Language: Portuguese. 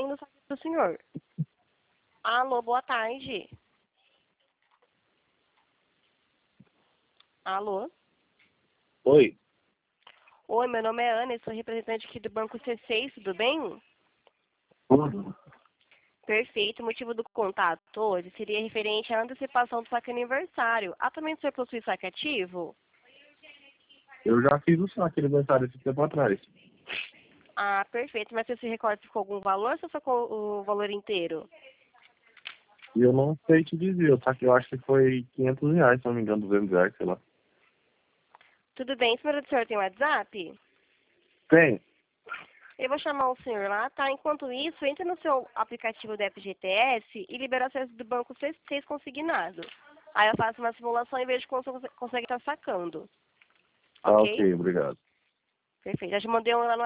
saindo o saque do senhor. Alô, boa tarde. Alô? Oi. Oi, meu nome é Ana e sou representante aqui do Banco C6, tudo bem? Tudo. Perfeito. O motivo do contato hoje seria referente à antecipação do saque aniversário. Atualmente o senhor possui saque ativo? Eu já fiz o saque aniversário esse tempo atrás. Ah, perfeito. Mas você se recorda se ficou algum valor ou se ficou o valor inteiro? E eu não sei te dizer, o saque eu acho que foi R$ 500, se não me engano, R$ 200, sei lá. Tudo bem. Esse número do senhor tem WhatsApp? Tem. Eu vou chamar o senhor lá, tá? Enquanto isso, entre no seu aplicativo do FGTS e libera acesso do banco C6 consignado. Aí eu faço uma simulação e vejo como você consegue estar sacando. Tá, Ok? ok, obrigado. Perfeito. Já te mandei um lá no